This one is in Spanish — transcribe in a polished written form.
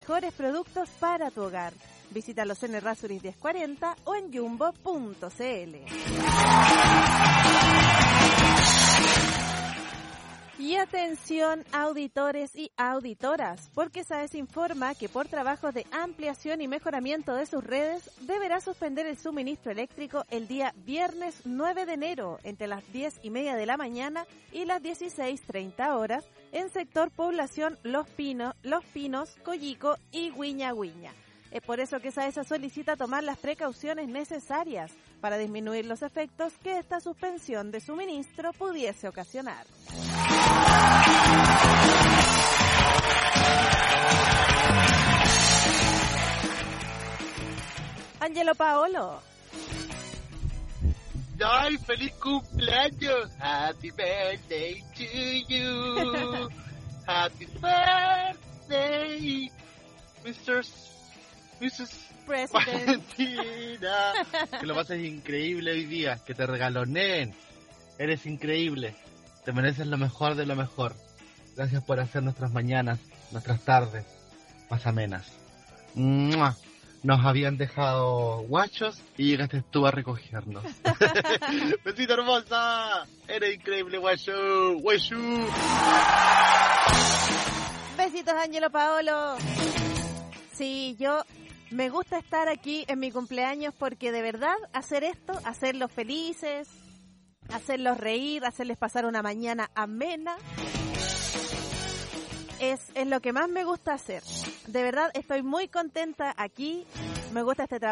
mejores productos para tu hogar. Visítalos en Errázuriz 1040 o en jumbo.cl. Y atención, auditores y auditoras, porque SAES informa que por trabajos de ampliación y mejoramiento de sus redes, deberá suspender el suministro eléctrico el día viernes 9 de enero, entre las 10:30 de la mañana y las 16:30 horas, en sector población Los Pinos, Coyico y Huiña Huiña. Es por eso que SAESA solicita tomar las precauciones necesarias para disminuir los efectos que esta suspensión de suministro pudiese ocasionar. Angelo Paolo. ¡Ay, feliz cumpleaños! Happy birthday to you. Happy birthday, Mrs. President. Valentina. Que lo pases increíble hoy día. Que te regalonen. Eres increíble. Te mereces lo mejor de lo mejor. Gracias por hacer nuestras mañanas, nuestras tardes más amenas. ¡Mua! Nos habían dejado guachos y llegaste tú a recogernos. ¡Besito hermosa! ¡Eres increíble, guacho! ¡Guachu! Besitos, Angelo Paolo. Sí, yo me gusta estar aquí en mi cumpleaños porque de verdad hacer esto, hacerlos felices, hacerlos reír, hacerles pasar una mañana amena, es lo que más me gusta hacer. De verdad estoy muy contenta aquí, me gusta este trabajo.